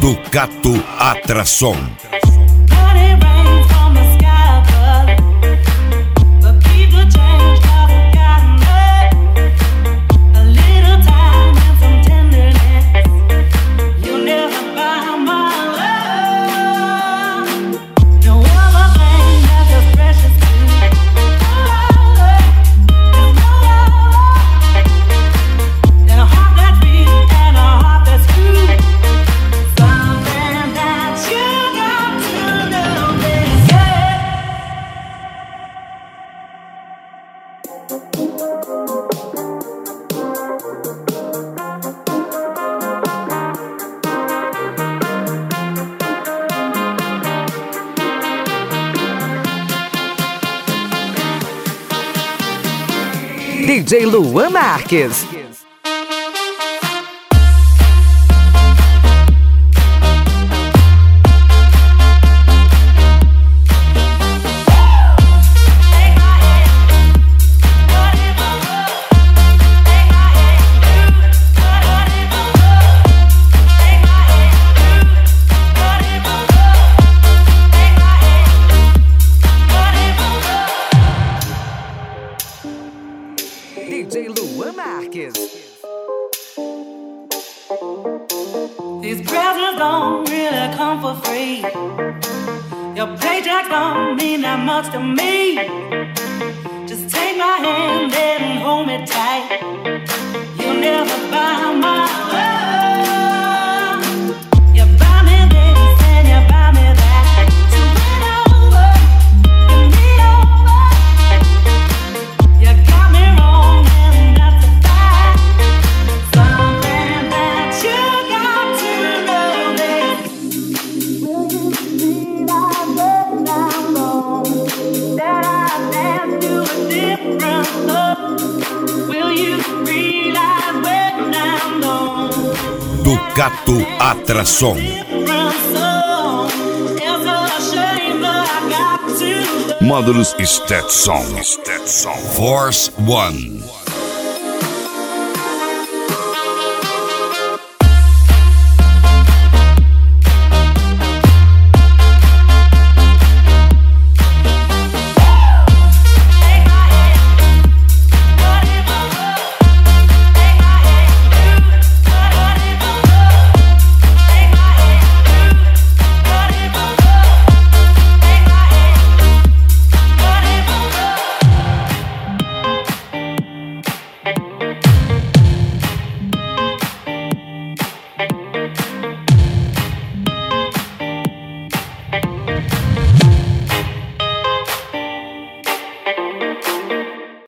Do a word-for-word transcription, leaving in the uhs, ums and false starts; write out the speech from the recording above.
Ducato Atração. D J Luan Marques. D J Luan Marques. These presents don't really come for free. Your paychecks don't mean that much to me. Just take my hand and hold me tight. You'll never buy my love. You buy me this and you buy me that. So win over, win me over. You got me wrong and that's a fact. Something that you got to know is, will you realize when I'm gone that I dance to a different love? Will you realize when I'm gone? Ducato Atração. Módulos Stetson. Stetson. Force One.